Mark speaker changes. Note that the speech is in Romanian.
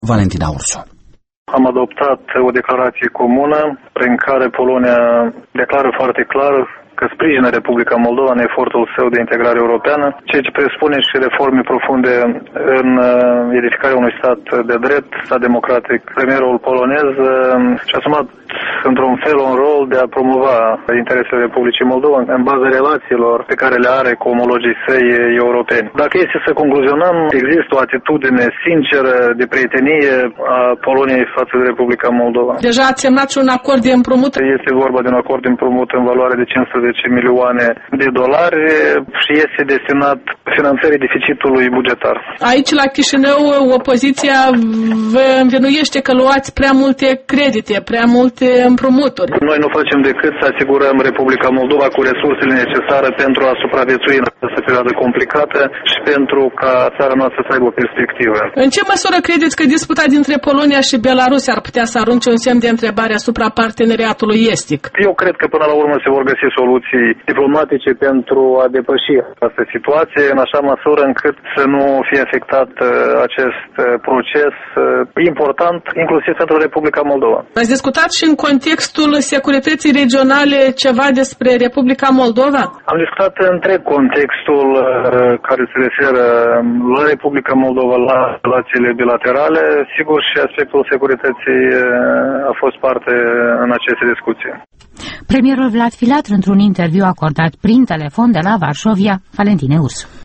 Speaker 1: Valentina Ursu.
Speaker 2: Am adoptat o declarație comună prin care Polonia declară foarte clar că sprijină Republica Moldova în efortul său de integrare europeană, ceea ce presupune și reforme profunde în edificarea unui stat de drept, stat democratic. Premierul polonez și-a asumat într-un fel un rol de a promova interesele Republicii Moldova în baza relațiilor pe care le are cu omologii săi europeni. Dacă este să concluzionăm, există o atitudine sinceră de prietenie a Poloniei față de Republica Moldova.
Speaker 3: Deja ați semnat și un acord de împrumut?
Speaker 2: Este vorba de un acord de împrumut în valoare de 15 milioane de dolari și este destinat finanțării deficitului bugetar.
Speaker 3: Aici la Chișinău opoziția vă învinuiește că luați prea multe credite, prea multe împrumuturi.
Speaker 2: Noi nu facem decât să asigurăm Republica Moldova cu resursele necesare pentru a supraviețui în această perioadă complicată și pentru ca țara noastră să aibă o perspectivă.
Speaker 3: În ce măsură credeți că disputa dintre Polonia și Belarus ar putea să arunce un semn de întrebare asupra parteneriatului estic?
Speaker 2: Eu cred că până la urmă se vor găsi soluții diplomatice pentru a depăși această situație în așa măsură încât să nu fie afectat acest proces important, inclusiv pentru Republica Moldova.
Speaker 3: Ați discutat și în contextul securității regionale ceva despre Republica Moldova?
Speaker 2: Am discutat întreg contextul care se referă la Republica Moldova, la relațiile bilaterale. Sigur, și aspectul securității a fost parte în aceste discuții.
Speaker 4: Premierul Vlad Filat, într-un interviu acordat prin telefon de la Varșovia, Valentine Ursu.